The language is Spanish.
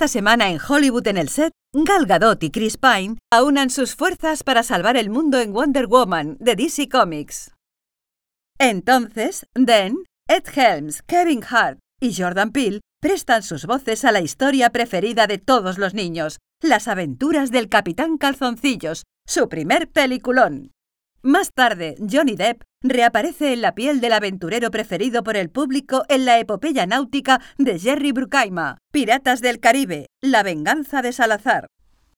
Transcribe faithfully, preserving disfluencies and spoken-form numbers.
Esta semana en Hollywood en el set, Gal Gadot y Chris Pine aunan sus fuerzas para salvar el mundo en Wonder Woman de D C Comics. Entonces, Den, Ed Helms, Kevin Hart y Jordan Peele prestan sus voces a la historia preferida de todos los niños, Las aventuras del Capitán Calzoncillos, su primer peliculón. Más tarde, Johnny Depp reaparece en la piel del aventurero preferido por el público en la epopeya náutica de Jerry Bruckheimer, Piratas del Caribe, La venganza de Salazar.